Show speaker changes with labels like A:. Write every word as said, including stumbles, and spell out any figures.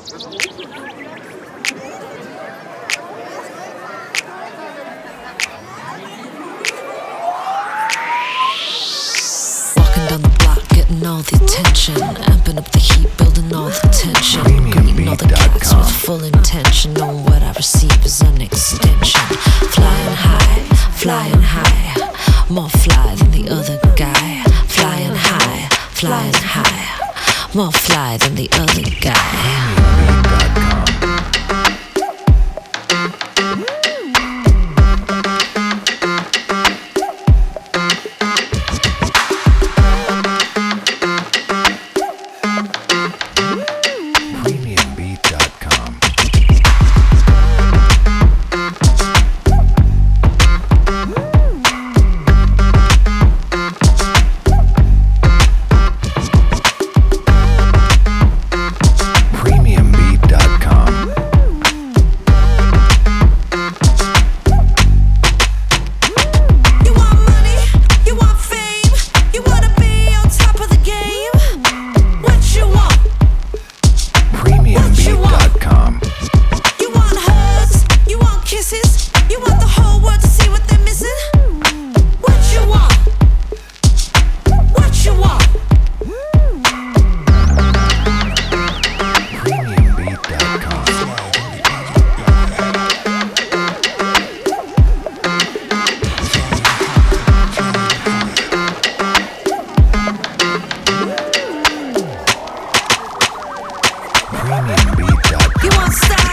A: Walking down the block, getting all the attention, amping up the heat, building all the tension, greeting all the cats with full intention, knowing what I receive is an extension. Flying high, flying high, more fly than the other guy. Flying high, flying high, more fly than the other guy.
B: You want style?